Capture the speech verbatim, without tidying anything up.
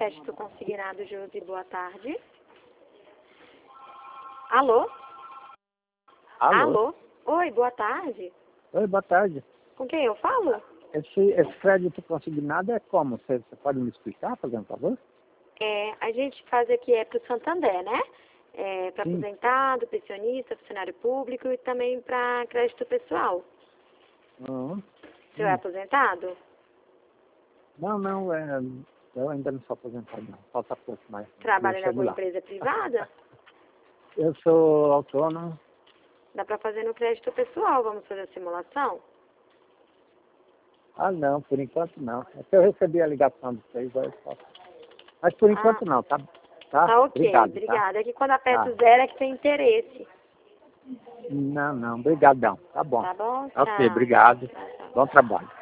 crédito consignado, Josi, boa tarde. Alô? Alô? Alô? Oi, boa tarde. Oi, boa tarde. Com quem eu falo? Esse, esse crédito consignado é como? Você, você pode me explicar, fazendo favor? É, a gente faz aqui é para o Santander, né? É, para Sim. aposentado, pensionista, funcionário público e também para crédito pessoal. Uhum. Você é aposentado? Não, não, é, eu ainda não sou aposentado, não. Falta pouco mais. Trabalha Eu em chego alguma lá. empresa privada? Eu sou autônomo. Dá para fazer no crédito pessoal. Vamos fazer a simulação? Ah, não, por enquanto não. É que eu recebi a ligação de vocês, aí eu posso. Mas por enquanto Ah, não, tá? Tá? tá ok. Obrigado, Obrigada. tá? É que quando aperta Tá. o zero é que tem interesse. Não, não, obrigadão. Tá bom. Tá bom? Ok, Tchau. obrigado. Tchau, tchau. Bom trabalho.